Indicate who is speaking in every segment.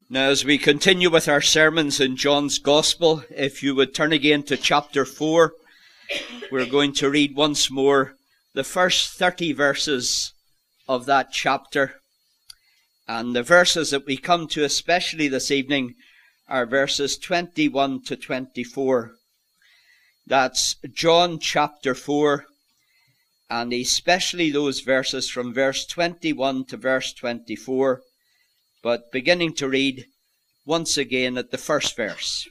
Speaker 1: Now, as we continue with our sermons in John's Gospel, if you would turn again to chapter 4, we're going to read once more the first 30 verses of that chapter. And the verses that we come to especially this evening are verses 21 to 24. That's John chapter 4, and especially those verses from verse 21 to verse 24. But beginning to read once again at the first verse.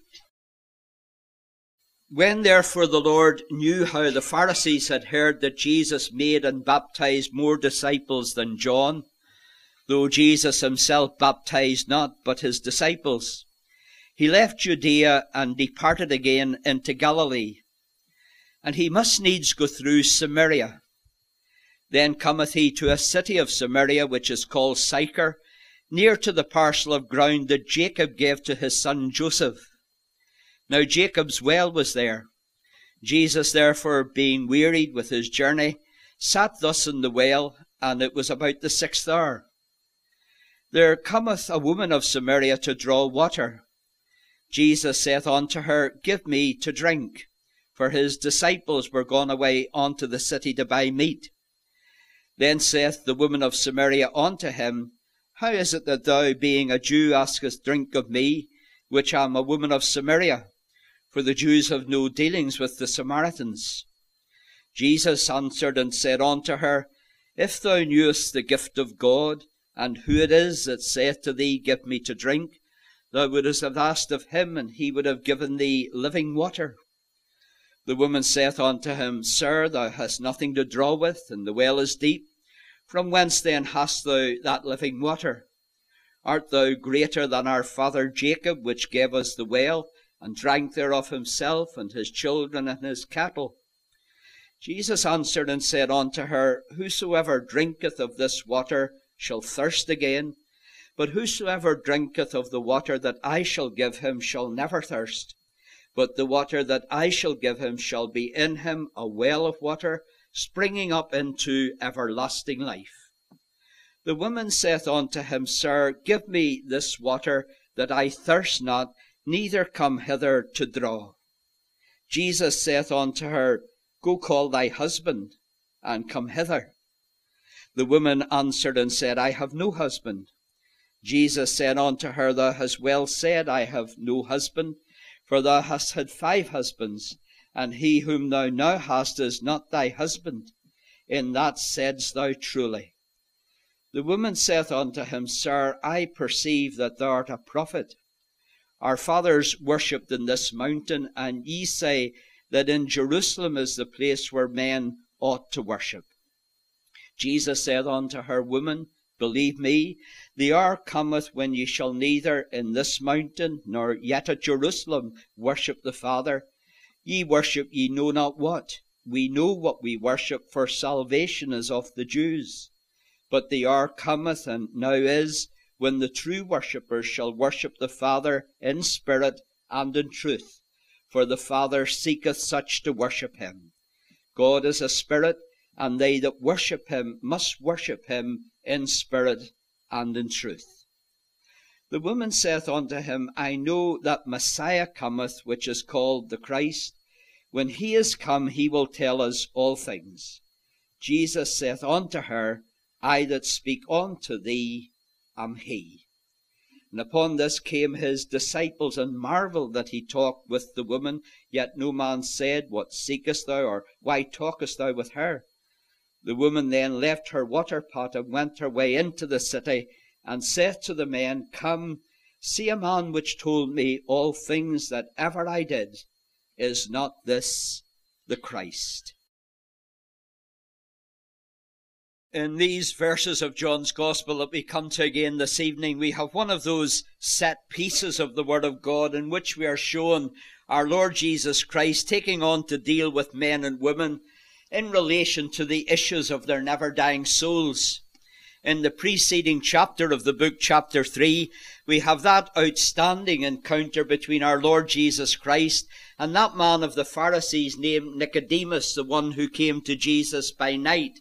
Speaker 1: When therefore the Lord knew how the Pharisees had heard that Jesus made and baptized more disciples than John, though Jesus himself baptized not, but his disciples, he left Judea and departed again into Galilee. And he must needs go through Samaria. Then cometh he to a city of Samaria, which is called Sychar, near to the parcel of ground that Jacob gave to his son Joseph. Now Jacob's well was there. Jesus therefore, being wearied with his journey, sat thus in the well, and it was about the 6th hour. There cometh a woman of Samaria to draw water. Jesus saith unto her, Give me to drink. For his disciples were gone away unto the city to buy meat. Then saith the woman of Samaria unto him, How is it that thou, being a Jew, askest drink of me, which am a woman of Samaria? For the Jews have no dealings with the Samaritans. Jesus answered and said unto her, If thou knewest the gift of God, and who it is that saith to thee, Give me to drink, thou wouldst have asked of him, and he would have given thee living water. The woman saith unto him, Sir, thou hast nothing to draw with, and the well is deep. From whence then hast thou that living water? Art thou greater than our father Jacob, which gave us the well, and drank thereof himself, and his children, and his cattle? Jesus answered and said unto her, Whosoever drinketh of this water shall thirst again, but whosoever drinketh of the water that I shall give him shall never thirst. But the water that I shall give him shall be in him a well of water, springing up into everlasting life. The woman saith unto him, Sir, give me this water, that I thirst not, neither come hither to draw. Jesus saith unto her, Go call thy husband, and come hither. The woman answered and said, I have no husband. Jesus said unto her, Thou hast well said, I have no husband, for thou hast had 5 husbands, and he whom thou now hast is not thy husband. In that saidst thou truly. The woman saith unto him, Sir, I perceive that thou art a prophet. Our fathers worshipped in this mountain, and ye say that in Jerusalem is the place where men ought to worship. Jesus said unto her, Woman, believe me, the hour cometh when ye shall neither in this mountain nor yet at Jerusalem worship the Father. Ye worship ye know not what. We know what we worship, for salvation is of the Jews. But the hour cometh, and now is, when the true worshippers shall worship the Father in spirit and in truth. For the Father seeketh such to worship him. God is a spirit, and they that worship him must worship him in spirit and in truth. The woman saith unto him, I know that Messiah cometh, which is called the Christ. When he is come, he will tell us all things. Jesus saith unto her, I that speak unto thee am he. And upon this came his disciples, and marveled that he talked with the woman. Yet no man said, What seekest thou? Or why talkest thou with her? The woman then left her water pot, and went her way into the city, and saith to the men, Come, see a man which told me all things that ever I did. Is not this the Christ? In these verses of John's Gospel that we come to again this evening, we have one of those set pieces of the Word of God in which we are shown our Lord Jesus Christ taking on to deal with men and women in relation to the issues of their never-dying souls. In the preceding chapter of the book, chapter 3, we have that outstanding encounter between our Lord Jesus Christ and that man of the Pharisees named Nicodemus, the one who came to Jesus by night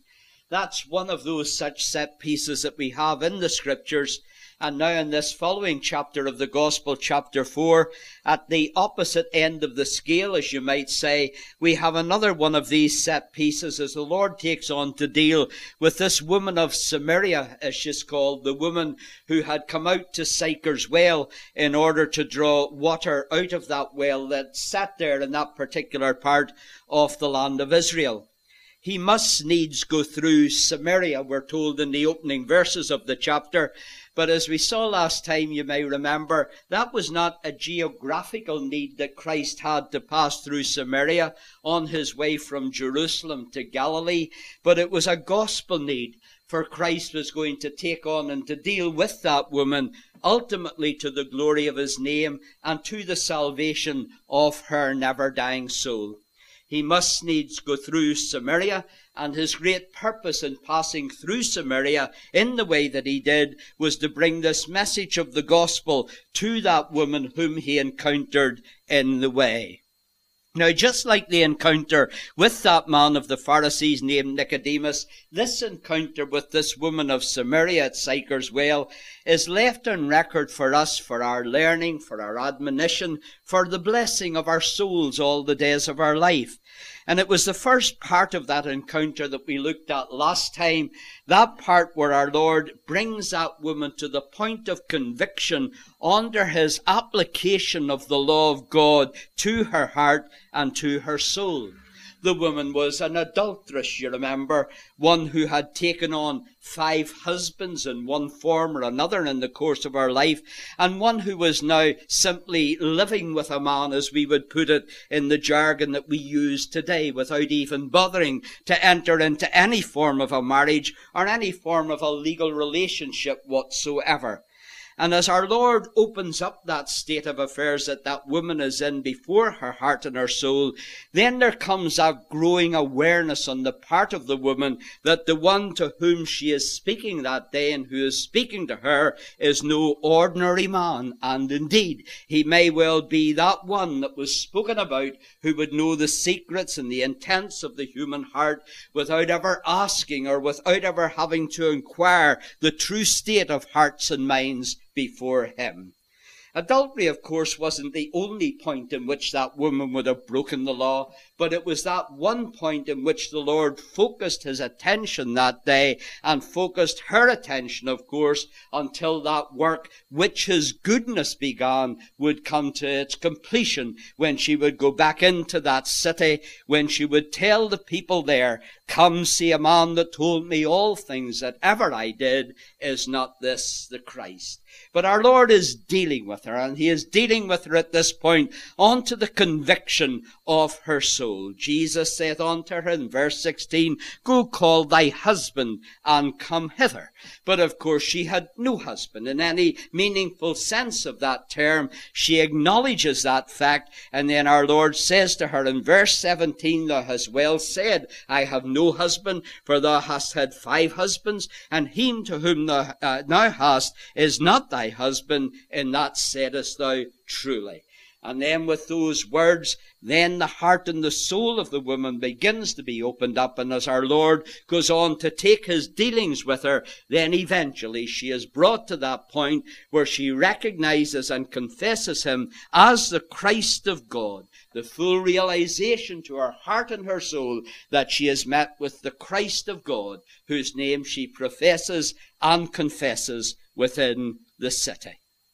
Speaker 1: That's one of those such set pieces that we have in the Scriptures. And now in this following chapter of the Gospel, chapter 4, at the opposite end of the scale, as you might say, we have another one of these set pieces as the Lord takes on to deal with this woman of Samaria, as she's called, the woman who had come out to Sychar's well in order to draw water out of that well that sat there in that particular part of the land of Israel. He must needs go through Samaria, we're told in the opening verses of the chapter. But as we saw last time, you may remember, that was not a geographical need that Christ had to pass through Samaria on his way from Jerusalem to Galilee, but it was a gospel need, for Christ was going to take on and to deal with that woman, ultimately to the glory of his name and to the salvation of her never-dying soul. He must needs go through Samaria, and his great purpose in passing through Samaria in the way that he did was to bring this message of the gospel to that woman whom he encountered in the way. Now, just like the encounter with that man of the Pharisees named Nicodemus, this encounter with this woman of Samaria at Sychar's well is left on record for us, for our learning, for our admonition, for the blessing of our souls all the days of our life. And it was the first part of that encounter that we looked at last time, that part where our Lord brings that woman to the point of conviction under his application of the law of God to her heart and to her soul. The woman was an adulteress, you remember, one who had taken on 5 husbands in one form or another in the course of her life, and one who was now simply living with a man, as we would put it in the jargon that we use today, without even bothering to enter into any form of a marriage or any form of a legal relationship whatsoever. And as our Lord opens up that state of affairs that that woman is in before her heart and her soul, then there comes a growing awareness on the part of the woman that the one to whom she is speaking that day and who is speaking to her is no ordinary man. And indeed, he may well be that one that was spoken about who would know the secrets and the intents of the human heart without ever asking or without ever having to inquire the true state of hearts and minds before him. Adultery, of course, wasn't the only point in which that woman would have broken the law, but it was that one point in which the Lord focused his attention that day, and focused her attention, of course, until that work which his goodness began would come to its completion, when she would go back into that city, when she would tell the people there, "Come see a man that told me all things that ever I did. Is not this the Christ?" But our Lord is dealing with her, and he is dealing with her at this point onto the conviction of her soul. Jesus saith unto her in verse 16, "Go call thy husband and come hither." But of course she had no husband in any meaningful sense of that term. She acknowledges that fact, and then our Lord says to her in verse 17, "Thou hast well said, I have no husband, for thou hast had 5 husbands, and him to whom thou now hast is not thy husband, in that saidest thou truly." And then with those words, then the heart and the soul of the woman begins to be opened up. And as our Lord goes on to take his dealings with her, then eventually she is brought to that point where she recognizes and confesses him as the Christ of God. The full realization to her heart and her soul that she is met with the Christ of God, whose name she professes and confesses within the city.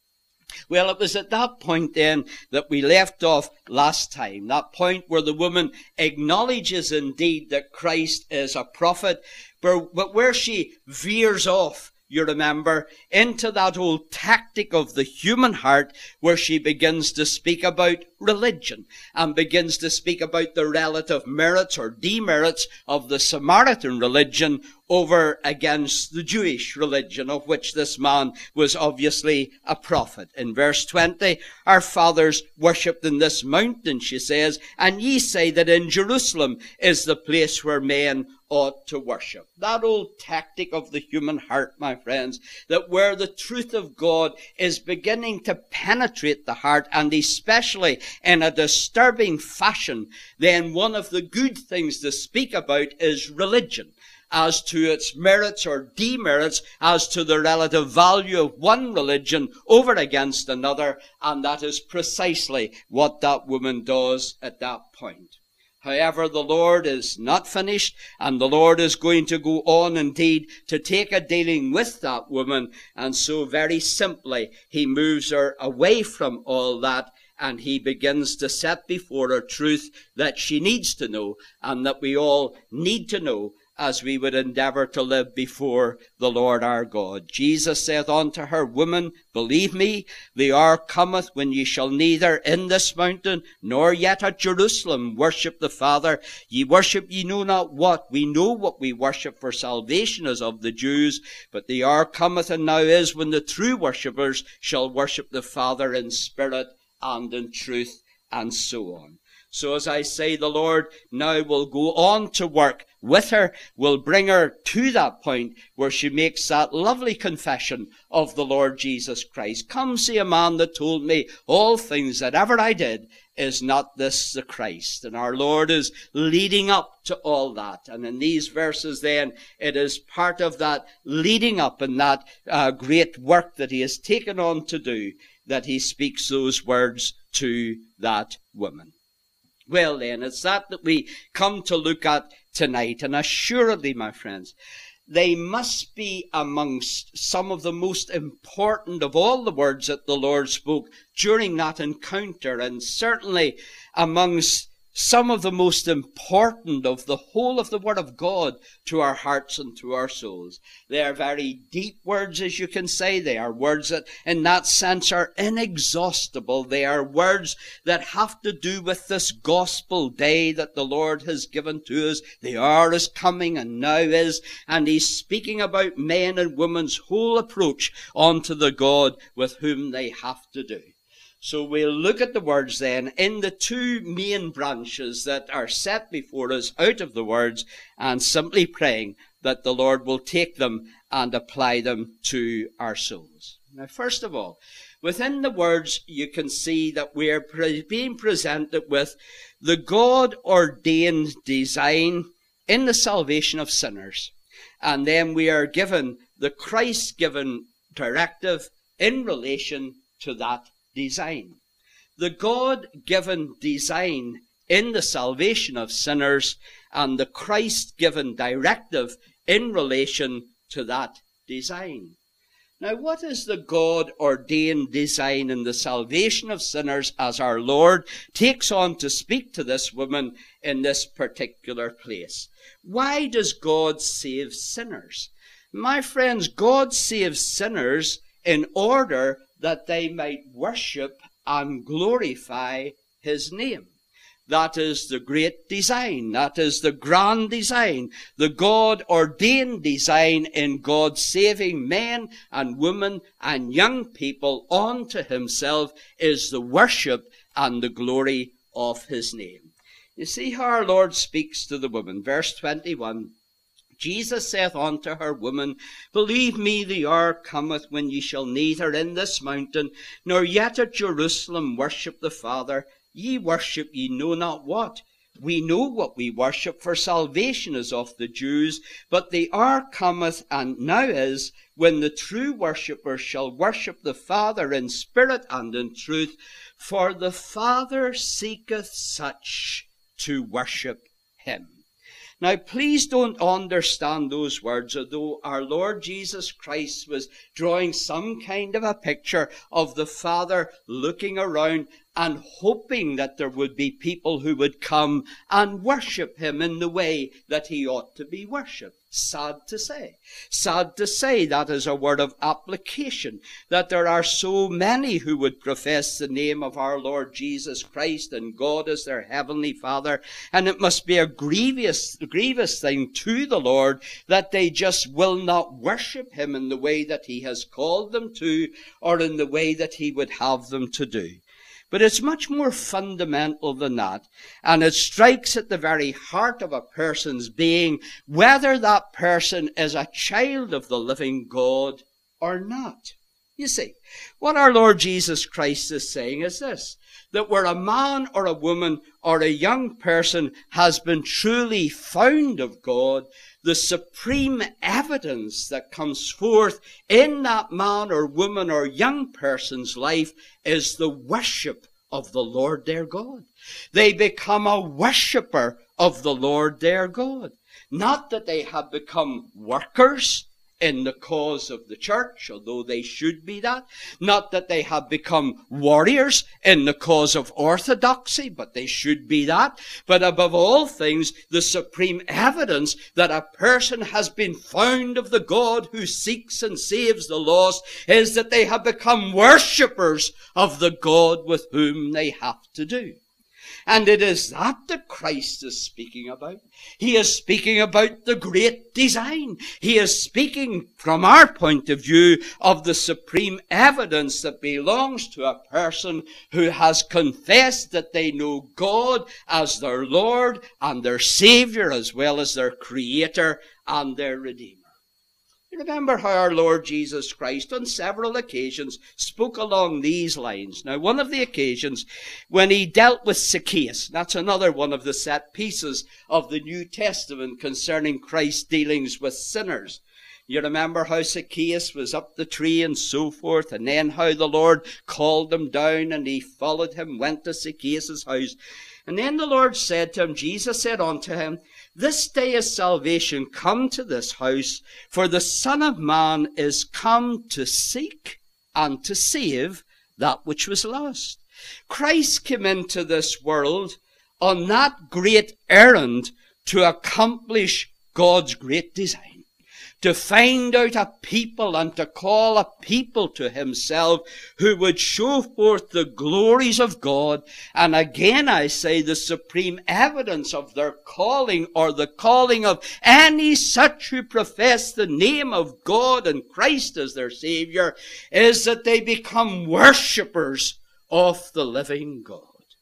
Speaker 1: Well, it was at that point then that we left off last time, that point where the woman acknowledges indeed that Christ is a prophet, but where she veers off, you remember, into that old tactic of the human heart where she begins to speak about religion and begins to speak about the relative merits or demerits of the Samaritan religion over against the Jewish religion, of which this man was obviously a prophet. In verse 20, "Our fathers worshipped in this mountain," she says, "and ye say that in Jerusalem is the place where men ought to worship." That old tactic of the human heart, my friends, that where the truth of God is beginning to penetrate the heart, and especially in a disturbing fashion, then one of the good things to speak about is religion. as to its merits or demerits, as to the relative value of one religion over against another, and that is precisely what that woman does at that point. However, the Lord is not finished, and the Lord is going to go on indeed to take a dealing with that woman, and so very simply he moves her away from all that, and he begins to set before her truth that she needs to know, and that we all need to know, as we would endeavour to live before the Lord our God. Jesus saith unto her, Woman, believe me, the hour cometh when ye shall neither in this mountain nor yet at Jerusalem worship the Father. Ye worship ye know not what. We know what we worship, for salvation is of the Jews. But the hour cometh, and now is, when the true worshippers shall worship the Father in spirit and in truth, and so on. So as I say, the Lord now will go on to work with her, will bring her to that point where she makes that lovely confession of the Lord Jesus Christ. Come see a man that told me all things that ever I did. Is not this the Christ? And our Lord is leading up to all that. And in these verses then, it is part of that leading up and that great work that he has taken on to do, that he speaks those words to that woman. Well then, it's that we come to look at tonight, and assuredly, my friends, they must be amongst some of the most important of all the words that the Lord spoke during that encounter, and certainly amongst some of the most important of the whole of the Word of God to our hearts and to our souls. They are very deep words, as you can say. They are words that in that sense are inexhaustible. They are words that have to do with this gospel day that the Lord has given to us. The hour is coming, and now is, and he's speaking about men and women's whole approach unto the God with whom they have to do. So we'll look at the words then in the two main branches that are set before us out of the words, and simply praying that the Lord will take them and apply them to our souls. Now, first of all, within the words you can see that we are being presented with the God-ordained design in the salvation of sinners. And then we are given the Christ-given directive in relation to that design. The God-given design in the salvation of sinners, and the Christ-given directive in relation to that design. Now, what is the God-ordained design in the salvation of sinners as our Lord takes on to speak to this woman in this particular place? Why does God save sinners? My friends, God saves sinners in order that they might worship and glorify his name. That is the great design. That is the grand design. The God-ordained design in God saving men and women and young people unto himself is the worship and the glory of his name. You see how our Lord speaks to the woman. Verse 21. Jesus saith unto her, Woman, believe me, the hour cometh when ye shall neither in this mountain nor yet at Jerusalem worship the Father. Ye worship ye know not what. We know what we worship, for salvation is of the Jews. But the hour cometh, and now is, when the true worshippers shall worship the Father in spirit and in truth. For the Father seeketh such to worship him. Now, please don't understand those words as though our Lord Jesus Christ was drawing some kind of a picture of the Father looking around and hoping that there would be people who would come and worship him in the way that he ought to be worshipped. Sad to say. Sad to say that is a word of application, that there are so many who would profess the name of our Lord Jesus Christ and God as their heavenly Father, and it must be a grievous thing to the Lord that they just will not worship him in the way that he has called them to, or in the way that he would have them to do. But it's much more fundamental than that, and it strikes at the very heart of a person's being, whether that person is a child of the living God or not. You see, what our Lord Jesus Christ is saying is this, that where a man or a woman or a young person has been truly found of God, the supreme evidence that comes forth in that man or woman or young person's life is the worship of the Lord their God. They become a worshipper of the Lord their God. Not that they have become workers in the cause of the church, although they should be that. Not that they have become warriors in the cause of orthodoxy, but they should be that. But above all things, the supreme evidence that a person has been found of the God who seeks and saves the lost is that they have become worshippers of the God with whom they have to do. And it is that Christ is speaking about. He is speaking about the great design. He is speaking, from our point of view, of the supreme evidence that belongs to a person who has confessed that they know God as their Lord and their Savior, as well as their Creator and their Redeemer. You remember how our Lord Jesus Christ on several occasions spoke along these lines. Now, one of the occasions when he dealt with Zacchaeus, that's another one of the set pieces of the New Testament concerning Christ's dealings with sinners. You remember how Zacchaeus was up the tree and so forth, and then how the Lord called him down and he followed him, went to Zacchaeus' house. And then the Lord said to him, Jesus said unto him, This day is salvation come to this house, for the Son of Man is come to seek and to save that which was lost. Christ came into this world on that great errand to accomplish God's great design. To find out a people and to call a people to himself who would show forth the glories of God. And again I say the supreme evidence of their calling, or the calling of any such who profess the name of God and Christ as their Savior, is that they become worshippers of the living God.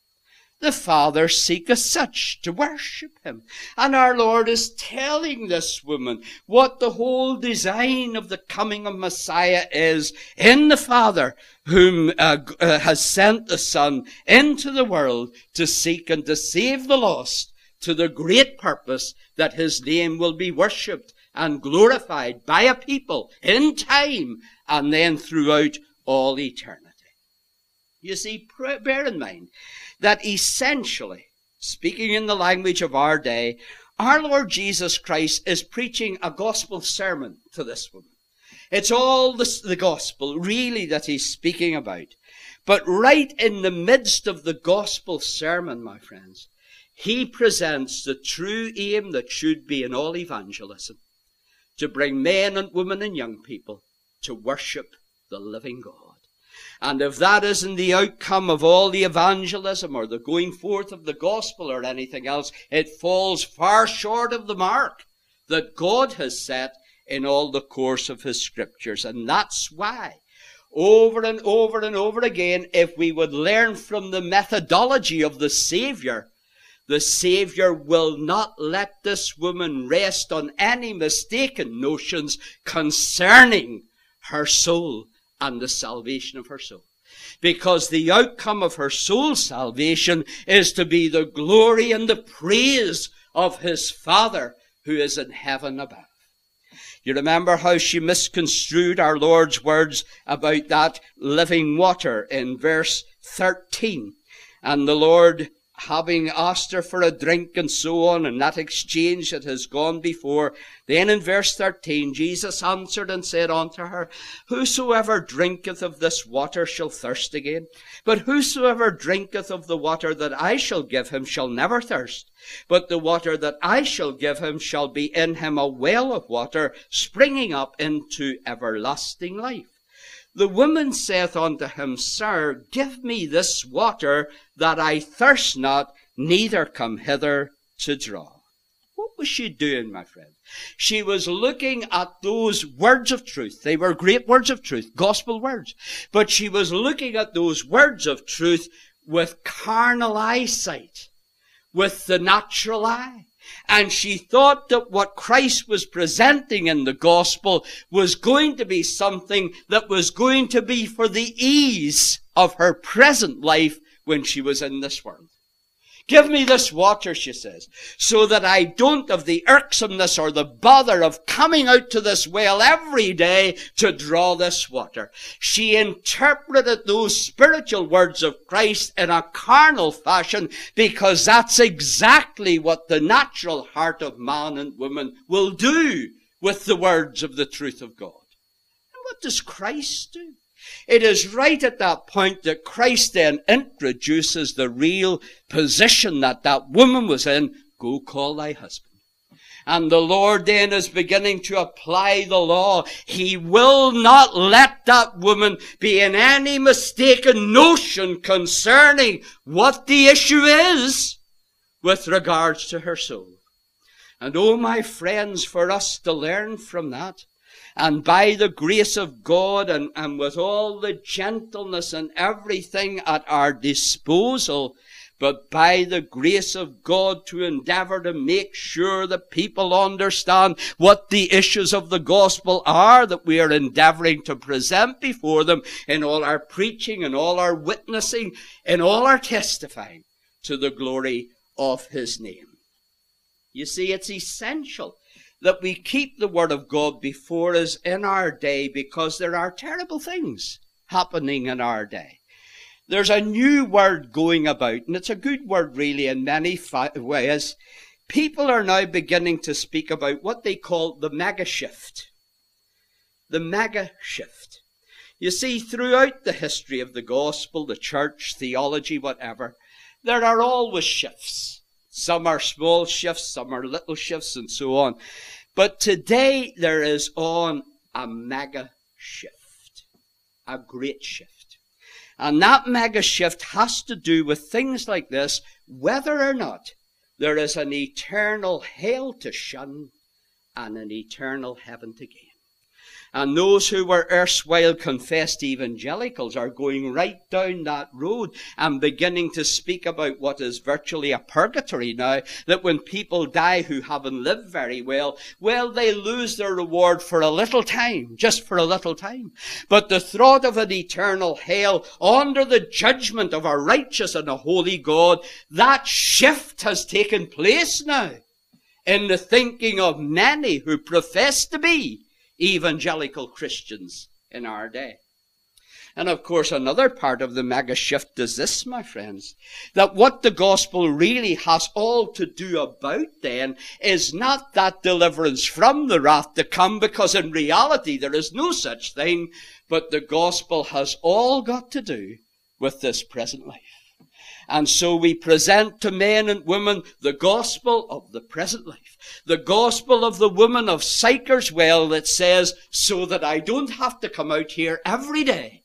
Speaker 1: The Father seeketh such to worship him. And our Lord is telling this woman what the whole design of the coming of Messiah is in the Father, whom has sent the Son into the world to seek and to save the lost, to the great purpose that his name will be worshipped and glorified by a people in time and then throughout all eternity. You see, bear in mind that essentially, speaking in the language of our day, our Lord Jesus Christ is preaching a gospel sermon to this woman. It's all the gospel, really, that he's speaking about. But right in the midst of the gospel sermon, my friends, he presents the true aim that should be in all evangelism, to bring men and women and young people to worship the living God. And if that isn't the outcome of all the evangelism or the going forth of the gospel or anything else, it falls far short of the mark that God has set in all the course of his scriptures. And that's why, over and over and over again, if we would learn from the methodology of the Savior will not let this woman rest on any mistaken notions concerning her soul and the salvation of her soul. Because the outcome of her soul's salvation is to be the glory and the praise of his Father who is in heaven above. You remember how she misconstrued our Lord's words about that living water in verse 13. And the Lord, having asked her for a drink and so on, and that exchange that has gone before. Then in verse 13, Jesus answered and said unto her, Whosoever drinketh of this water shall thirst again. But whosoever drinketh of the water that I shall give him shall never thirst. But the water that I shall give him shall be in him a well of water, springing up into everlasting life. The woman saith unto him, Sir, give me this water, that I thirst not, neither come hither to draw. What was she doing, my friend? She was looking at those words of truth. They were great words of truth, gospel words. But she was looking at those words of truth with carnal eyesight, with the natural eye. And she thought that what Christ was presenting in the gospel was going to be something that was going to be for the ease of her present life when she was in this world. Give me this water, she says, so that I don't have the irksomeness or the bother of coming out to this well every day to draw this water. She interpreted those spiritual words of Christ in a carnal fashion, because that's exactly what the natural heart of man and woman will do with the words of the truth of God. And what does Christ do? It is right at that point that Christ then introduces the real position that that woman was in. Go call thy husband. And the Lord then is beginning to apply the law. He will not let that woman be in any mistaken notion concerning what the issue is with regards to her soul. And oh, my friends, for us to learn from that, and by the grace of God and with all the gentleness and everything at our disposal, but by the grace of God to endeavor to make sure that people understand what the issues of the gospel are that we are endeavoring to present before them in all our preaching and all our witnessing and all our testifying to the glory of his name. You see, it's essential that we keep the word of God before us in our day, because there are terrible things happening in our day. There's a new word going about, and it's a good word really in many ways. People are now beginning to speak about what they call the mega shift. The mega shift. You see, throughout the history of the gospel, the church, theology, whatever, there are always shifts. Some are small shifts, some are little shifts, and so on. But today there is on a mega shift, a great shift. And that mega shift has to do with things like this, whether or not there is an eternal hell to shun and an eternal heaven to gain. And those who were erstwhile confessed evangelicals are going right down that road and beginning to speak about what is virtually a purgatory now, that when people die who haven't lived very well, they lose their reward for a little time, just for a little time. But the thought of an eternal hell under the judgment of a righteous and a holy God, that shift has taken place now in the thinking of many who profess to be evangelical Christians in our day. And of course, another part of the mega shift is this, my friends, that what the gospel really has all to do about then is not that deliverance from the wrath to come, because in reality there is no such thing, but the gospel has all got to do with this present life. And so we present to men and women the gospel of the present life. The gospel of the woman of Sychar's Well that says, so that I don't have to come out here every day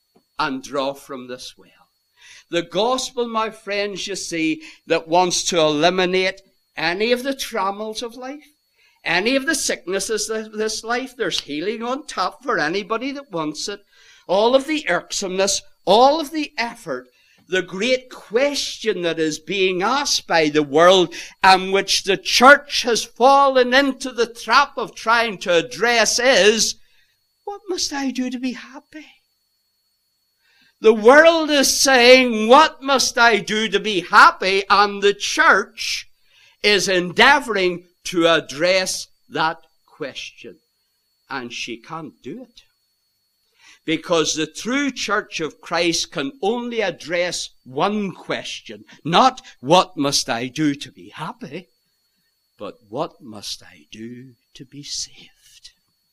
Speaker 1: and draw from this well. The gospel, my friends, you see, that wants to eliminate any of the trammels of life, any of the sicknesses of this life. There's healing on top for anybody that wants it. All of the irksomeness, all of the effort. The great question that is being asked by the world, and which the church has fallen into the trap of trying to address, is, what must I do to be happy? The world is saying, what must I do to be happy? And the church is endeavoring to address that question. And she can't do it. Because the true church of Christ can only address one question. Not, what must I do to be happy? But what must I do to be saved?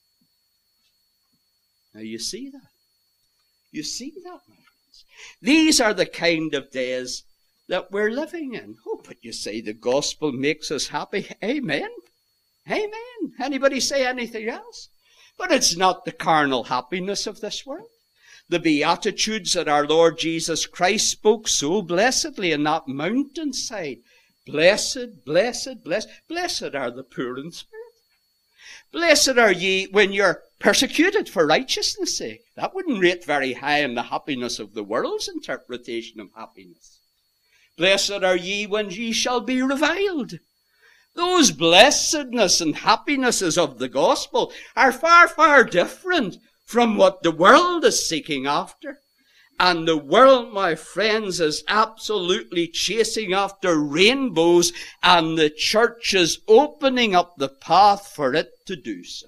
Speaker 1: Now you see that. You see that, my friends. These are the kind of days that we're living in. Oh, but you say the gospel makes us happy. Amen. Amen. Anybody say anything else? But it's not the carnal happiness of this world. The Beatitudes that our Lord Jesus Christ spoke so blessedly in that mountainside. Blessed, blessed, blessed. Blessed are the poor in spirit. Blessed are ye when you're persecuted for righteousness' sake. That wouldn't rate very high in the happiness of the world's interpretation of happiness. Blessed are ye when ye shall be reviled. Those blessedness and happinesses of the gospel are far, far different from what the world is seeking after. And the world, my friends, is absolutely chasing after rainbows, and the church is opening up the path for it to do so.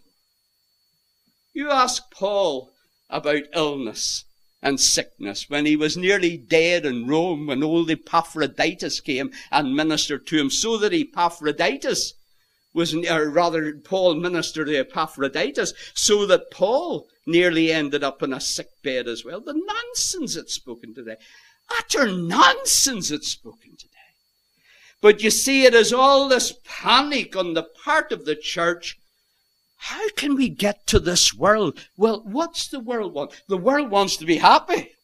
Speaker 1: You ask Paul about illness and sickness when he was nearly dead in Rome, when old Epaphroditus came and ministered to him, so that Epaphroditus was, or rather Paul ministered to Epaphroditus, so that Paul nearly ended up in a sick bed as well. The nonsense it's spoken today. Utter nonsense it's spoken today. But you see, it is all this panic on the part of the church. How can we get to this world? Well, what's the world want? The world wants to be happy.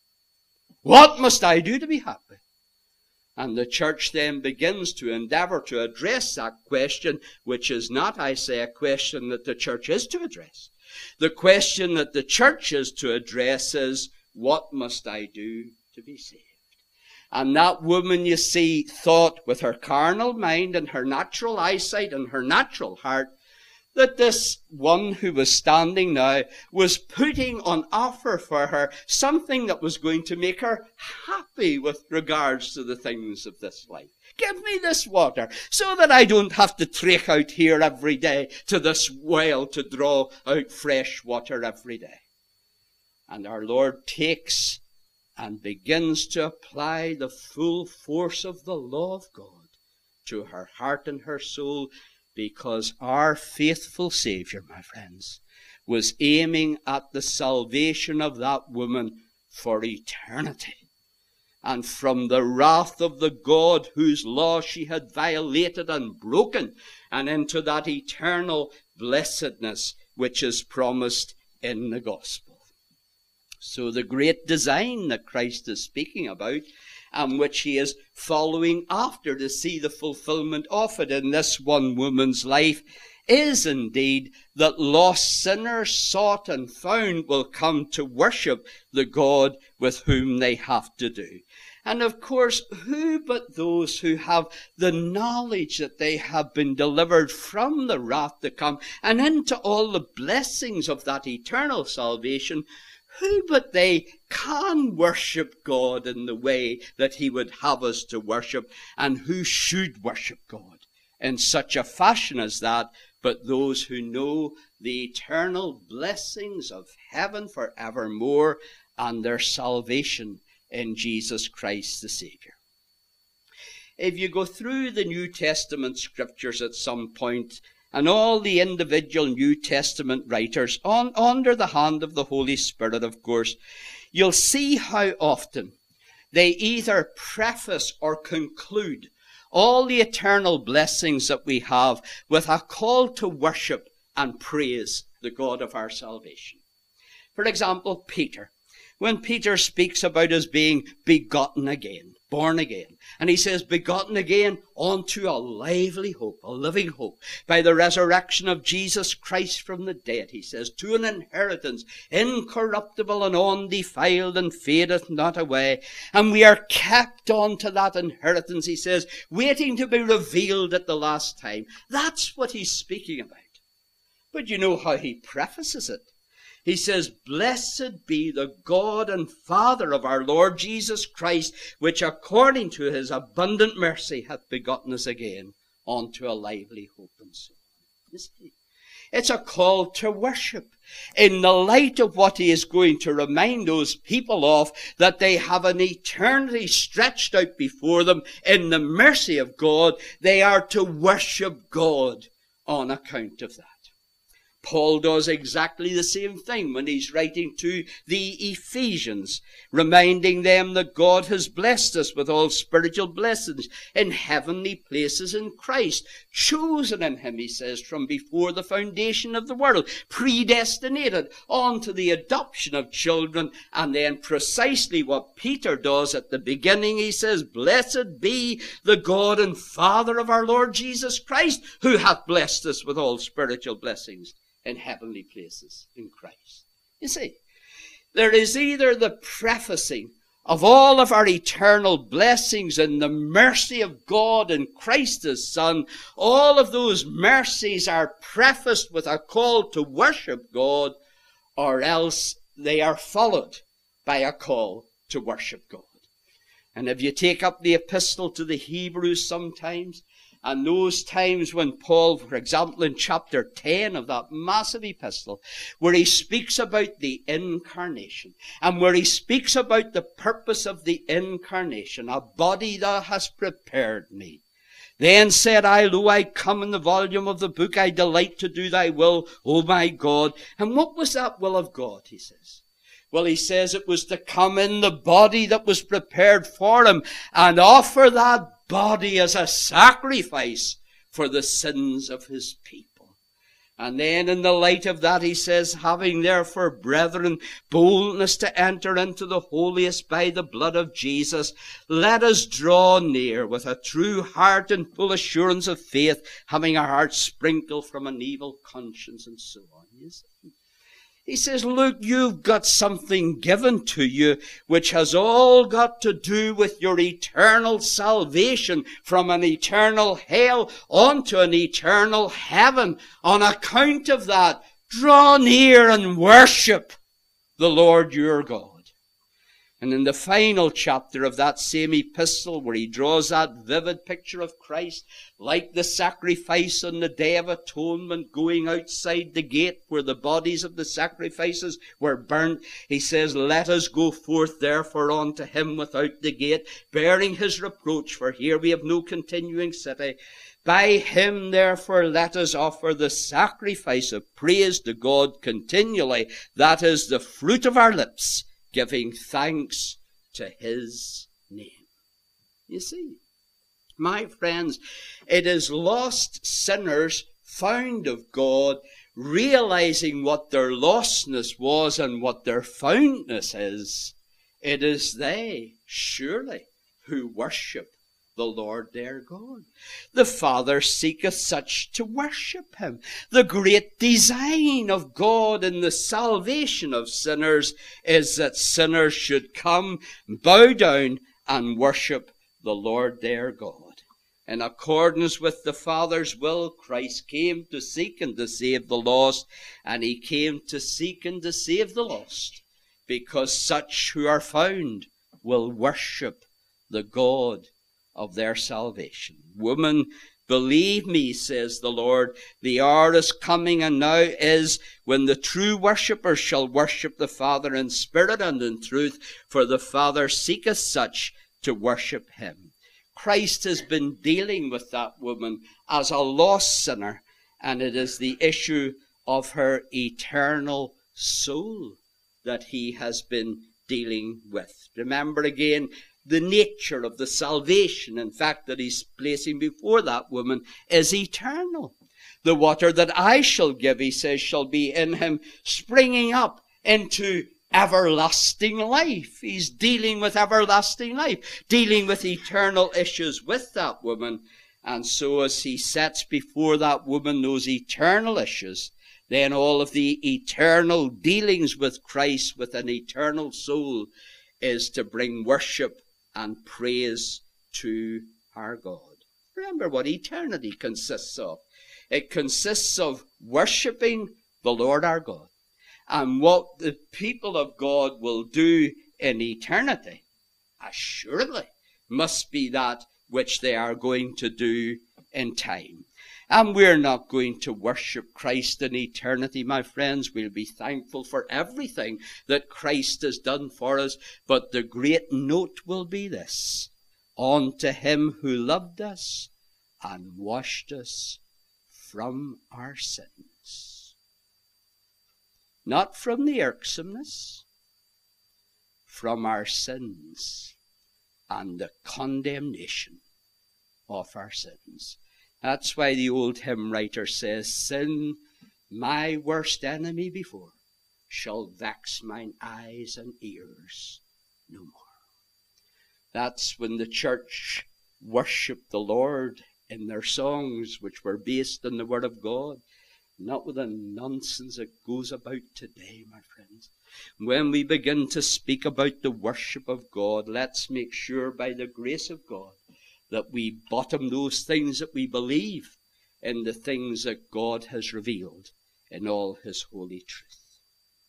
Speaker 1: What must I do to be happy? And the church then begins to endeavor to address that question, which is not, I say, a question that the church is to address. The question that the church is to address is, what must I do to be saved? And that woman, you see, thought with her carnal mind and her natural eyesight and her natural heart that this one who was standing now was putting on offer for her something that was going to make her happy with regards to the things of this life. Give me this water so that I don't have to trek out here every day to this well to draw out fresh water every day. And our Lord takes and begins to apply the full force of the law of God to her heart and her soul, because our faithful Saviour, my friends, was aiming at the salvation of that woman for eternity. And from the wrath of the God whose law she had violated and broken, and into that eternal blessedness which is promised in the gospel. So the great design that Christ is speaking about, and which he is following after to see the fulfillment of it in this one woman's life, is indeed that lost sinners sought and found will come to worship the God with whom they have to do. And of course, who but those who have the knowledge that they have been delivered from the wrath to come and into all the blessings of that eternal salvation, who but they can worship God in the way that he would have us to worship, and who should worship God in such a fashion as that, but those who know the eternal blessings of heaven for evermore and their salvation in Jesus Christ the Saviour. If you go through the New Testament scriptures at some point, and all the individual New Testament writers, under the hand of the Holy Spirit, of course, you'll see how often they either preface or conclude all the eternal blessings that we have with a call to worship and praise the God of our salvation. For example, Peter. When Peter speaks about his being begotten again, born again, and he says begotten again unto a lively hope, a living hope, by the resurrection of Jesus Christ from the dead, he says, to an inheritance incorruptible and undefiled and fadeth not away. And we are kept on to that inheritance, he says, waiting to be revealed at the last time. That's what he's speaking about. But you know how he prefaces it. He says, blessed be the God and Father of our Lord Jesus Christ, which according to his abundant mercy hath begotten us again unto a lively hope and so on. You see, it's a call to worship in the light of what he is going to remind those people of, that they have an eternity stretched out before them in the mercy of God. They are to worship God on account of that. Paul does exactly the same thing when he's writing to the Ephesians, reminding them that God has blessed us with all spiritual blessings in heavenly places in Christ, chosen in him, he says, from before the foundation of the world, predestinated unto the adoption of children. And then precisely what Peter does at the beginning, he says, blessed be the God and Father of our Lord Jesus Christ, who hath blessed us with all spiritual blessings in heavenly places in Christ. You see, there is either the prefacing of all of our eternal blessings and the mercy of God in Christ his Son, all of those mercies are prefaced with a call to worship God, or else they are followed by a call to worship God. And if you take up the epistle to the Hebrews sometimes, and those times when Paul, for example, in chapter 10 of that massive epistle, where he speaks about the incarnation, and where he speaks about the purpose of the incarnation, a body thou hast prepared me. Then said I, lo, I come in the volume of the book, I delight to do thy will, O my God. And what was that will of God, he says? Well, he says it was to come in the body that was prepared for him and offer that body as a sacrifice for the sins of his people. And then in the light of that he says, having therefore, brethren, boldness to enter into the holiest by the blood of Jesus, let us draw near with a true heart and full assurance of faith, having our hearts sprinkled from an evil conscience, and so on. You see? He says, look, you've got something given to you which has all got to do with your eternal salvation from an eternal hell onto an eternal heaven. On account of that, draw near and worship the Lord your God. And in the final chapter of that same epistle, where he draws that vivid picture of Christ, like the sacrifice on the Day of Atonement, going outside the gate where the bodies of the sacrifices were burnt, he says, let us go forth therefore unto him without the gate, bearing his reproach, for here we have no continuing city. By him therefore let us offer the sacrifice of praise to God continually, that is the fruit of our lips, giving thanks to his name. You see, my friends, it is lost sinners found of God, realizing what their lostness was and what their foundness is. It is they, surely, who worship the Lord their God. The Father seeketh such to worship him. The great design of God in the salvation of sinners is that sinners should come, bow down, and worship the Lord their God. In accordance with the Father's will, Christ came to seek and to save the lost, and he came to seek and to save the lost, because such who are found will worship the God of their salvation. Woman, believe me, says the Lord, the hour is coming, and now is, when the true worshippers shall worship the Father in spirit and in truth, for the Father seeketh such to worship him. Christ has been dealing with that woman as a lost sinner, and it is the issue of her eternal soul that he has been dealing with. Remember again, the nature of the salvation, in fact, that he's placing before that woman is eternal. The water that I shall give, he says, shall be in him, springing up into everlasting life. He's dealing with everlasting life, dealing with eternal issues with that woman. And so as he sets before that woman those eternal issues, then all of the eternal dealings with Christ, with an eternal soul, is to bring worship and praise to our God. Remember what eternity consists of. It consists of worshipping the Lord our God. And what the people of God will do in eternity, assuredly, must be that which they are going to do in time. And we're not going to worship Christ in eternity, my friends. We'll be thankful for everything that Christ has done for us. But the great note will be this: unto him who loved us and washed us from our sins. Not from the irksomeness, from our sins and the condemnation of our sins. That's why the old hymn writer says, sin, my worst enemy before, shall vex mine eyes and ears no more. That's when the church worshipped the Lord in their songs, which were based on the Word of God. Not with the nonsense that goes about today, my friends. When we begin to speak about the worship of God, let's make sure by the grace of God that we bottom those things that we believe in the things that God has revealed in all his holy truth.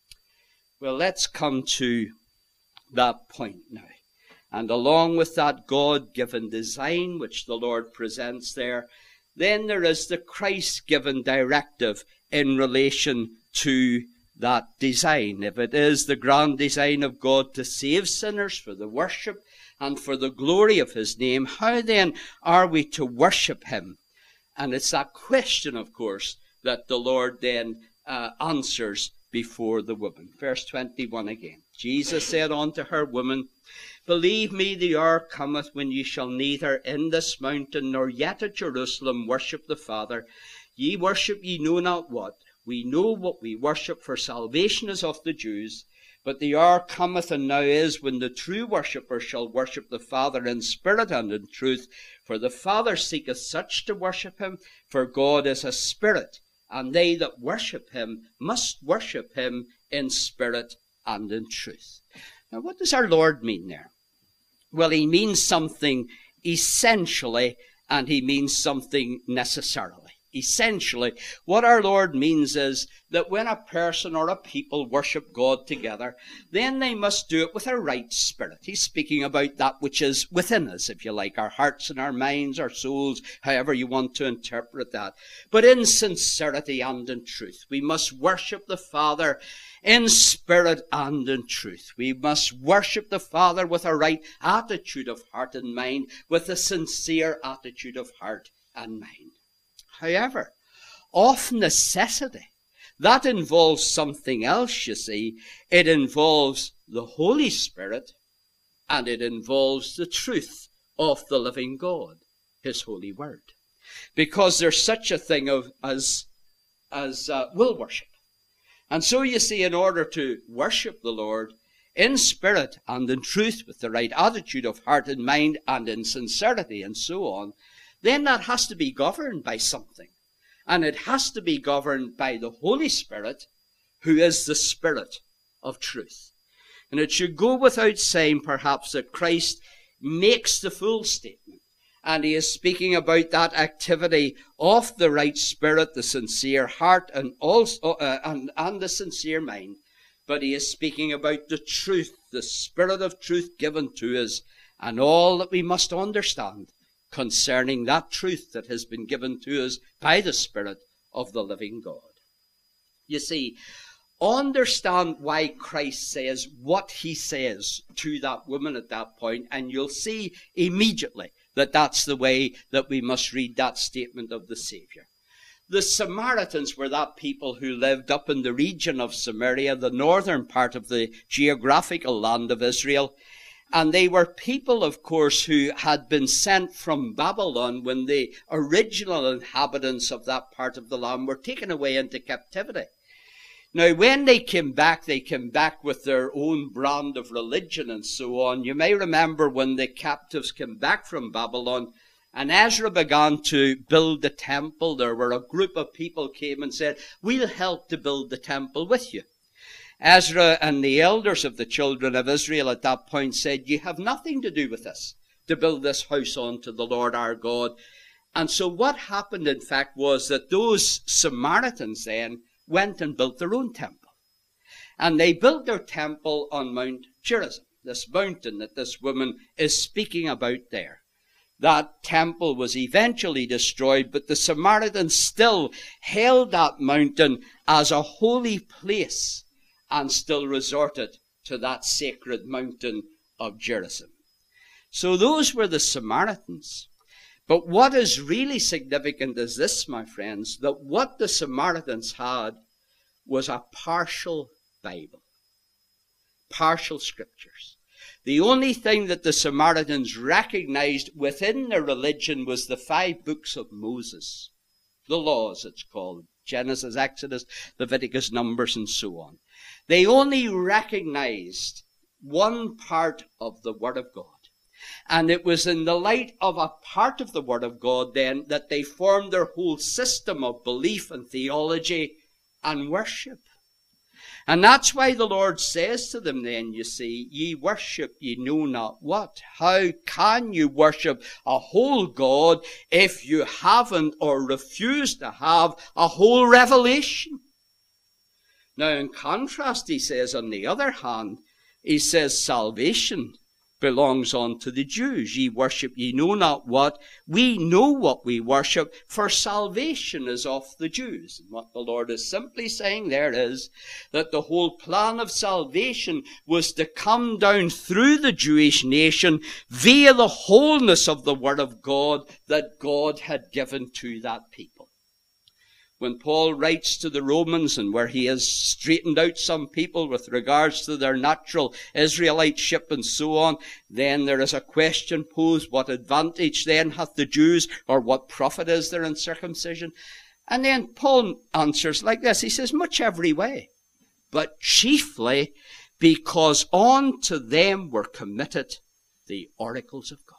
Speaker 1: Well, let's come to that point now. And along with that God-given design which the Lord presents there, then there is the Christ-given directive in relation to that design. If it is the grand design of God to save sinners for the worship and for the glory of his name, how then are we to worship him? And it's that question, of course, that the Lord then answers before the woman. Verse 21 again. Jesus said unto her, Woman, believe me, the hour cometh when ye shall neither in this mountain nor yet at Jerusalem worship the Father. Ye worship ye know not what. We know what we worship, for salvation is of the Jews. But the hour cometh, and now is, when the true worshippers shall worship the Father in spirit and in truth. For the Father seeketh such to worship him, for God is a spirit, and they that worship him must worship him in spirit and in truth. Now, what does our Lord mean there? Well, he means something essentially, and he means something necessarily. Essentially, what our Lord means is that when a person or a people worship God together, then they must do it with a right spirit. He's speaking about that which is within us, if you like, our hearts and our minds, our souls, however you want to interpret that. But in sincerity and in truth. We must worship the Father in spirit and in truth. We must worship the Father with a right attitude of heart and mind, with a sincere attitude of heart and mind. However, of necessity, that involves something else, you see. It involves the Holy Spirit, and it involves the truth of the living God, his holy word. Because there's such a thing as will worship. And so you see, in order to worship the Lord in spirit and in truth, with the right attitude of heart and mind, and in sincerity and so on, then that has to be governed by something. And it has to be governed by the Holy Spirit, who is the Spirit of truth. And it should go without saying, perhaps, that Christ makes the full statement. And he is speaking about that activity of the right spirit, the sincere heart, and also and the sincere mind. But he is speaking about the truth, the Spirit of truth given to us, and all that we must understand concerning that truth that has been given to us by the Spirit of the living God. You see, understand why Christ says what he says to that woman at that point, and you'll see immediately that that's the way that we must read that statement of the Savior. The Samaritans were that people who lived up in the region of Samaria, the northern part of the geographical land of Israel. And they were people, of course, who had been sent from Babylon when the original inhabitants of that part of the land were taken away into captivity. Now, when they came back with their own brand of religion and so on. You may remember when the captives came back from Babylon and Ezra began to build the temple, there were a group of people came and said, we'll help to build the temple with you. Ezra and the elders of the children of Israel at that point said, you have nothing to do with this, to build this house unto the Lord our God. And so what happened, in fact, was that those Samaritans then went and built their own temple. And they built their temple on Mount Gerizim, this mountain that this woman is speaking about there. That temple was eventually destroyed, but the Samaritans still held that mountain as a holy place, and still resorted to that sacred mountain of Gerizim. So those were the Samaritans. But what is really significant is this, my friends, that what the Samaritans had was a partial Bible, partial scriptures. The only thing that the Samaritans recognized within their religion was the 5 books of Moses, the laws it's called, Genesis, Exodus, Leviticus, Numbers, and so on. They only recognized one part of the Word of God. And it was in the light of a part of the Word of God then that they formed their whole system of belief and theology and worship. And that's why the Lord says to them then, you see, ye worship ye know not what. How can you worship a whole God if you haven't or refuse to have a whole revelation? Now, in contrast, he says, on the other hand, he says salvation belongs unto the Jews. Ye worship ye know not what. We know what we worship, for salvation is of the Jews. And what the Lord is simply saying there is that the whole plan of salvation was to come down through the Jewish nation via the wholeness of the Word of God that God had given to that people. When Paul writes to the Romans, and where he has straightened out some people with regards to their natural Israeliteship and so on, then there is a question posed, what advantage then hath the Jews, or what profit is there in circumcision? And then Paul answers like this. He says, much every way, but chiefly because unto them were committed the oracles of God.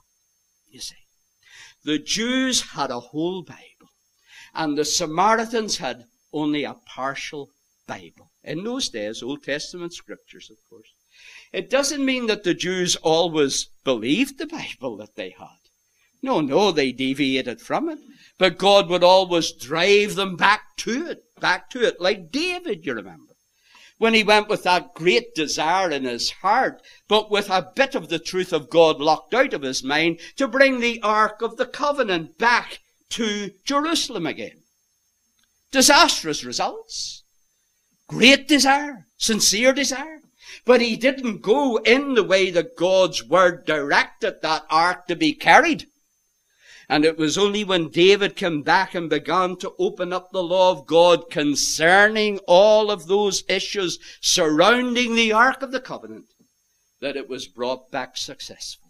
Speaker 1: You see, the Jews had a whole Bible, and the Samaritans had only a partial Bible. In those days, Old Testament scriptures, of course. It doesn't mean that the Jews always believed the Bible that they had. No, they deviated from it. But God would always drive them back to it, like David, you remember. When he went with that great desire in his heart, but with a bit of the truth of God locked out of his mind, to bring the Ark of the Covenant back to Jerusalem again. Disastrous results. Great desire. Sincere desire. But he didn't go in the way that God's word directed that ark to be carried. And it was only when David came back and began to open up the law of God concerning all of those issues surrounding the Ark of the Covenant that it was brought back successfully.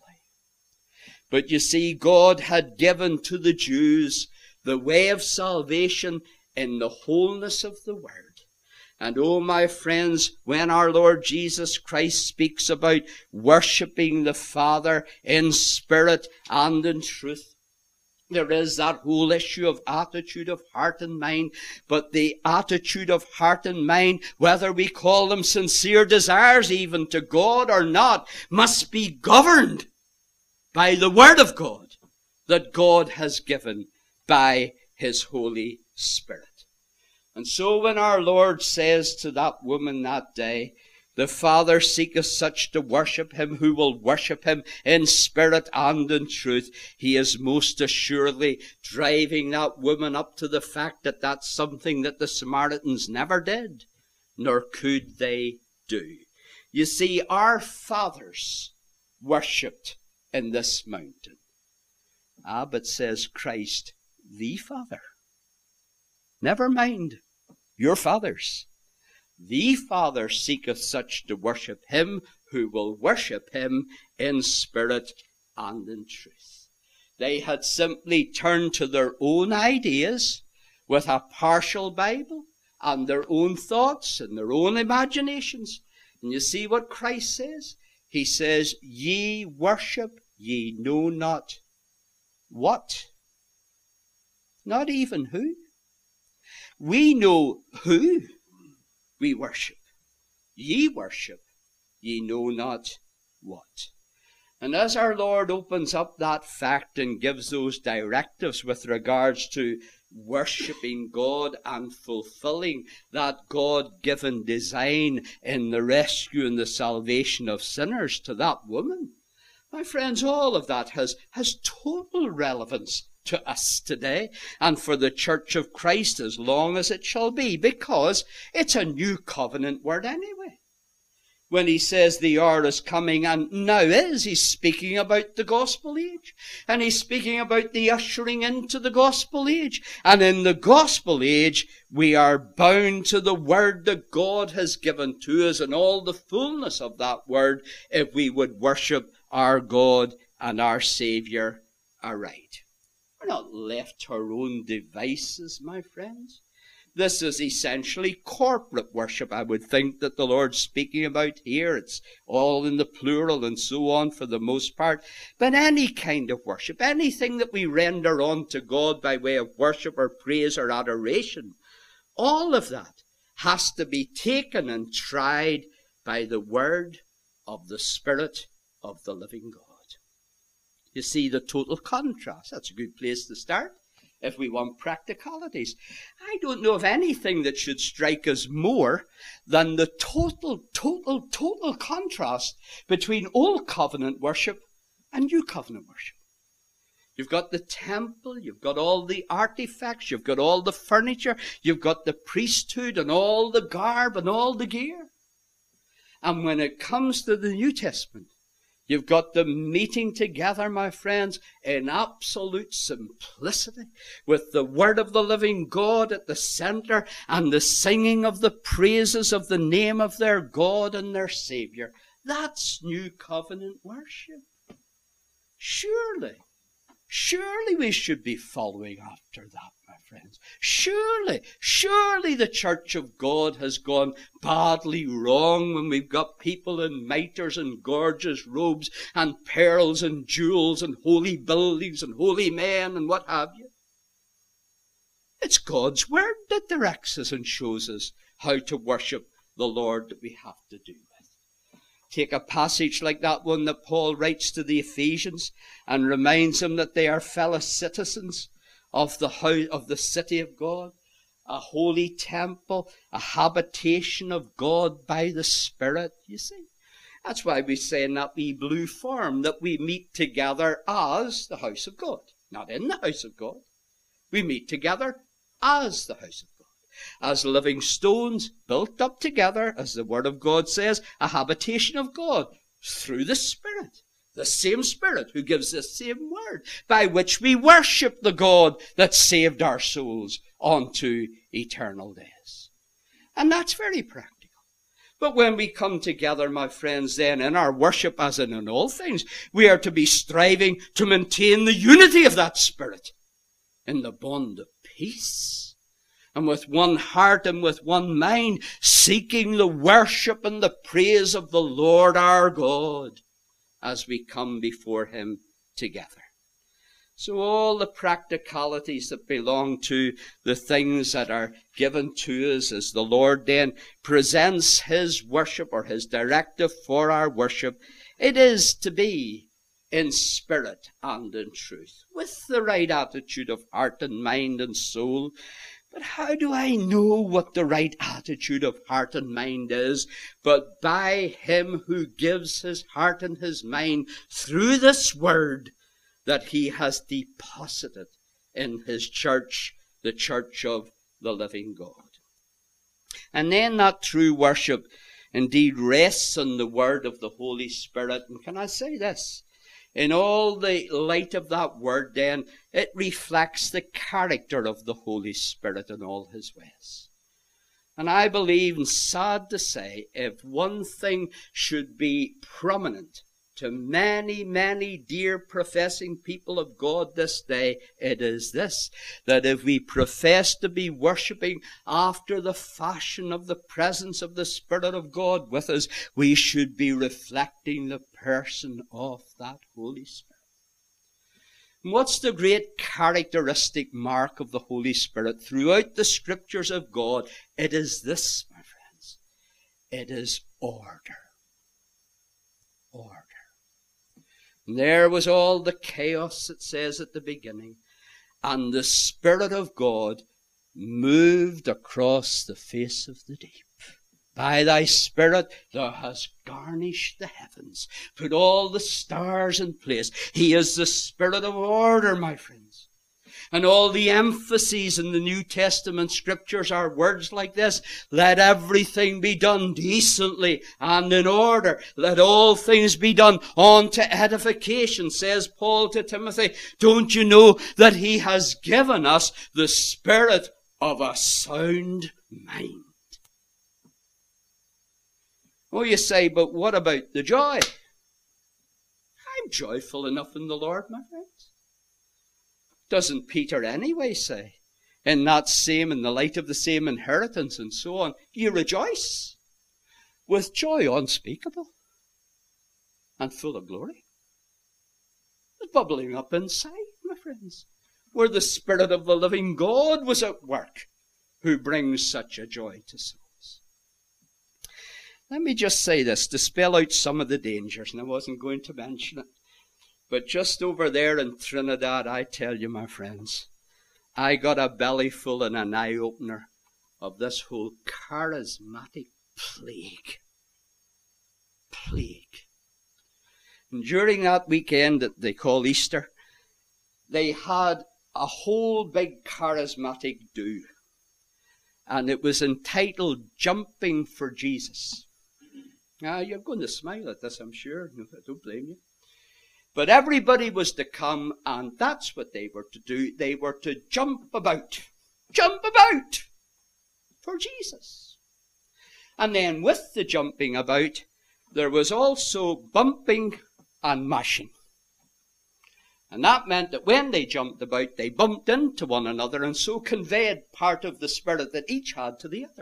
Speaker 1: But you see, God had given to the Jews the way of salvation in the wholeness of the Word. And oh, my friends, when our Lord Jesus Christ speaks about worshipping the Father in spirit and in truth, there is that whole issue of attitude of heart and mind. But the attitude of heart and mind, whether we call them sincere desires even to God or not, must be governed by the Word of God that God has given by His Holy Spirit. And so when our Lord says to that woman that day, the Father seeketh such to worship Him who will worship Him in spirit and in truth, He is most assuredly driving that woman up to the fact that that's something that the Samaritans never did, nor could they do. You see, our fathers worshipped in this mountain. But says Christ, the Father. Never mind your fathers. The Father seeketh such to worship Him who will worship Him in spirit and in truth. They had simply turned to their own ideas with a partial Bible and their own thoughts and their own imaginations. And you see what Christ says? He says, ye worship, ye know not what. Not even who. We know who we worship. Ye worship, ye know not what. And as our Lord opens up that fact and gives those directives with regards to worshipping God and fulfilling that God-given design in the rescue and the salvation of sinners to that woman, my friends, all of that has total relevance to us today and for the Church of Christ as long as it shall be, because it's a new covenant word anyway. When he says the hour is coming and now is, he's speaking about the gospel age. And he's speaking about the ushering into the gospel age. And in the gospel age, we are bound to the word that God has given to us and all the fullness of that word if we would worship our God and our Savior aright. We're not left to our own devices, my friends. This is essentially corporate worship, I would think, that the Lord's speaking about here. It's all in the plural and so on for the most part. But any kind of worship, anything that we render unto God by way of worship or praise or adoration, all of that has to be taken and tried by the word of the Spirit of the living God. You see the total contrast. That's a good place to start if we want practicalities. I don't know of anything that should strike us more than the total contrast between Old Covenant worship and New Covenant worship. You've got the temple, you've got all the artifacts, you've got all the furniture, you've got the priesthood and all the garb and all the gear. And when it comes to the New Testament, you've got the meeting together, my friends, in absolute simplicity, with the word of the living God at the center and the singing of the praises of the name of their God and their Savior. That's New Covenant worship. Surely we should be following after that, my friends. Surely the church of God has gone badly wrong when we've got people in mitres and gorgeous robes and pearls and jewels and holy buildings and holy men and what have you. It's God's word that directs us and shows us how to worship the Lord that we have to do. Take a passage like that one that Paul writes to the Ephesians and reminds them that they are fellow citizens of the house, of the city of God, a holy temple, a habitation of God by the Spirit. You see, that's why we say in that wee blue form that we meet together as the house of God, not in the house of God. We meet together as the house of God. As living stones built up together, as the Word of God says, a habitation of God through the Spirit. The same Spirit who gives the same Word by which we worship the God that saved our souls unto eternal days. And that's very practical. But when we come together, my friends, then in our worship, as in all things, we are to be striving to maintain the unity of that Spirit in the bond of peace. And with one heart and with one mind, seeking the worship and the praise of the Lord our God as we come before Him together. So all the practicalities that belong to the things that are given to us as the Lord then presents His worship or His directive for our worship, it is to be in spirit and in truth, with the right attitude of heart and mind and soul. But how do I know what the right attitude of heart and mind is? But by Him who gives his heart and his mind through this word that He has deposited in His church, the church of the living God. And then that true worship indeed rests on the word of the Holy Spirit. And can I say this? In all the light of that word, then, it reflects the character of the Holy Spirit in all His ways. And I believe, and sad to say, if one thing should be prominent to many, many dear professing people of God this day, it is this, that if we profess to be worshipping after the fashion of the presence of the Spirit of God with us, we should be reflecting the person of that Holy Spirit. And what's the great characteristic mark of the Holy Spirit throughout the Scriptures of God? It is this, my friends. It is order. Order. And there was all the chaos, it says at the beginning, and the Spirit of God moved across the face of the deep. By thy Spirit thou hast garnished the heavens, put all the stars in place. He is the Spirit of order, my friends. And all the emphases in the New Testament Scriptures are words like this. Let everything be done decently and in order. Let all things be done unto edification, says Paul to Timothy. Don't you know that He has given us the spirit of a sound mind? Oh, you say, but what about the joy? I'm joyful enough in the Lord, my friends. Doesn't Peter anyway say in the light of the same inheritance and so on, you rejoice with joy unspeakable and full of glory. It's bubbling up inside, my friends, where the Spirit of the living God was at work, who brings such a joy to souls. Let me just say this to spell out some of the dangers, and I wasn't going to mention it. But just over there in Trinidad, I tell you, my friends, I got a belly full and an eye-opener of this whole charismatic plague. And during that weekend that they call Easter, they had a whole big charismatic do. And it was entitled Jumping for Jesus. Now, you're going to smile at this, I'm sure. I don't blame you. But everybody was to come, and that's what they were to do. They were to jump about for Jesus. And then with the jumping about, there was also bumping and mashing. And that meant that when they jumped about, they bumped into one another and so conveyed part of the Spirit that each had to the other.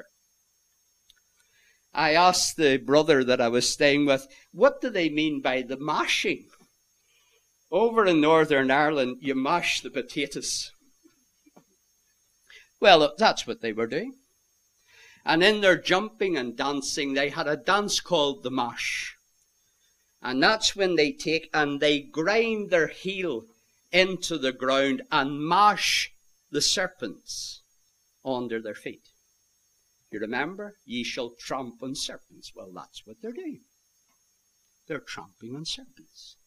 Speaker 1: I asked the brother that I was staying with, what do they mean by the mashing? Over in Northern Ireland, you mash the potatoes. Well, that's what they were doing. And in their jumping and dancing, they had a dance called the mash. And that's when they take and they grind their heel into the ground and mash the serpents under their feet. You remember? Ye shall tramp on serpents. Well, that's what they're doing. They're tramping on serpents.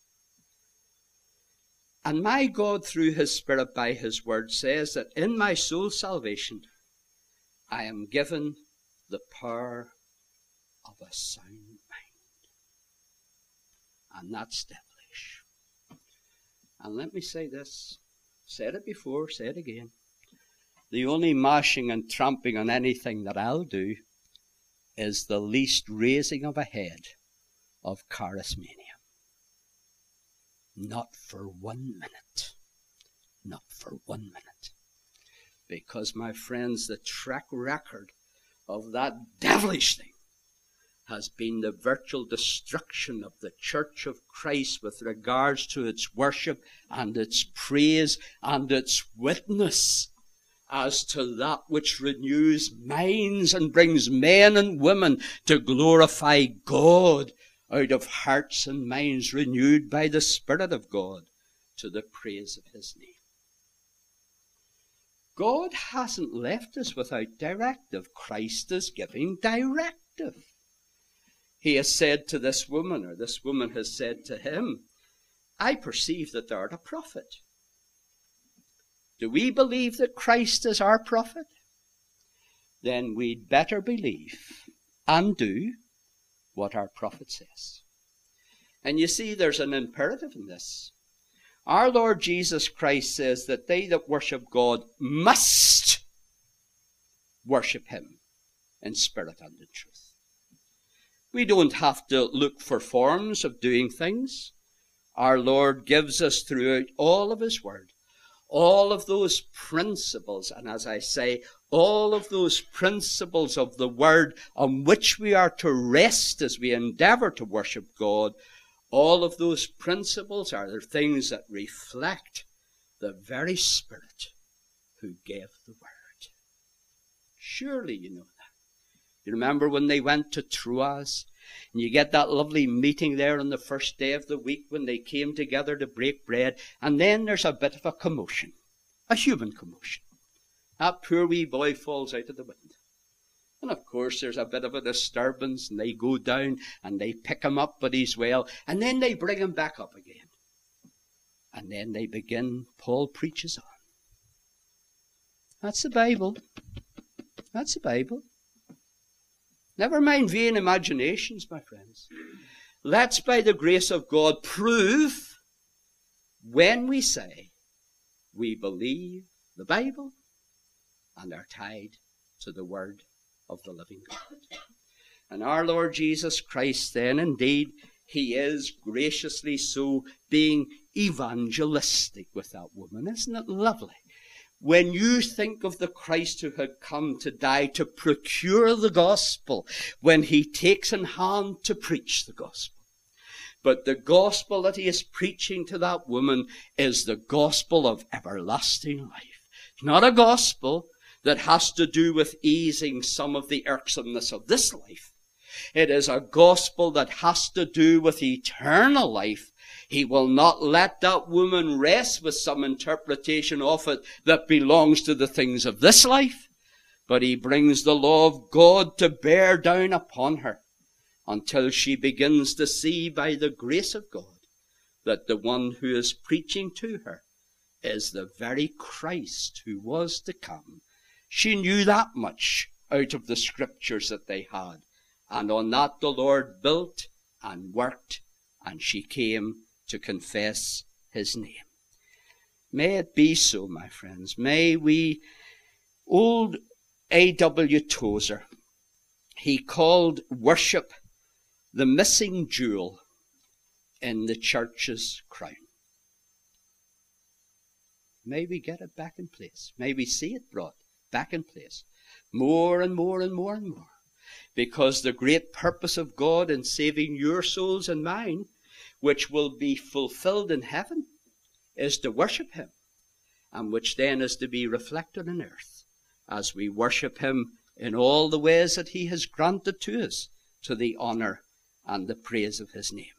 Speaker 1: And my God, through his Spirit by his word, says that in my soul's salvation, I am given the power of a sound mind. And that's devilish. And let me say this. Said it before, say it again. The only mashing and tramping on anything that I'll do is the least raising of a head of charismania. Not for 1 minute. Not for 1 minute. Because, my friends, the track record of that devilish thing has been the virtual destruction of the Church of Christ with regards to its worship and its praise and its witness as to that which renews minds and brings men and women to glorify God out of hearts and minds renewed by the Spirit of God to the praise of his name. God hasn't left us without directive. Christ is giving directive. He has said to this woman, or this woman has said to him, I perceive that thou art a prophet. Do we believe that Christ is our prophet? Then we'd better believe and do what our prophet says. And you see, there's an imperative in this. Our Lord Jesus Christ says that they that worship God must worship him in spirit and in truth. We don't have to look for forms of doing things. Our Lord gives us throughout all of his word all of those principles, and as I say, all of those principles of the word on which we are to rest as we endeavor to worship God. All of those principles are the things that reflect the very Spirit who gave the word. Surely you know that. You remember when they went to Troas, and you get that lovely meeting there on the first day of the week when they came together to break bread, and then there's a bit of a commotion, a human commotion. That poor wee boy falls out of the wind. And of course there's a bit of a disturbance, and they go down and they pick him up, but he's well, and then they bring him back up again. And then they begin, Paul preaches on. That's the Bible. That's the Bible. Never mind vain imaginations, my friends. Let's, by the grace of God, prove when we say we believe the Bible and are tied to the word of the living God. And our Lord Jesus Christ, then, indeed, he is graciously so being evangelistic with that woman. Isn't it lovely? when you think of the Christ who had come to die to procure the gospel, when he takes in hand to preach the gospel. But the gospel that he is preaching to that woman is the gospel of everlasting life. It's not a gospel that has to do with easing some of the irksomeness of this life. It is a gospel that has to do with eternal life. He will not let that woman rest with some interpretation of it that belongs to the things of this life, but he brings the law of God to bear down upon her until she begins to see by the grace of God that the one who is preaching to her is the very Christ who was to come. She knew that much out of the scriptures that they had. And on that the Lord built and worked, and she came to confess his name. May it be so, my friends. May we, old A.W. Tozer, he called worship the missing jewel in the church's crown. May we get it back in place. May we see it brought back in place. More and more and more and more. Because the great purpose of God in saving your souls and mine, which will be fulfilled in heaven, is to worship him, and which then is to be reflected on earth as we worship him in all the ways that he has granted to us, to the honor and the praise of his name.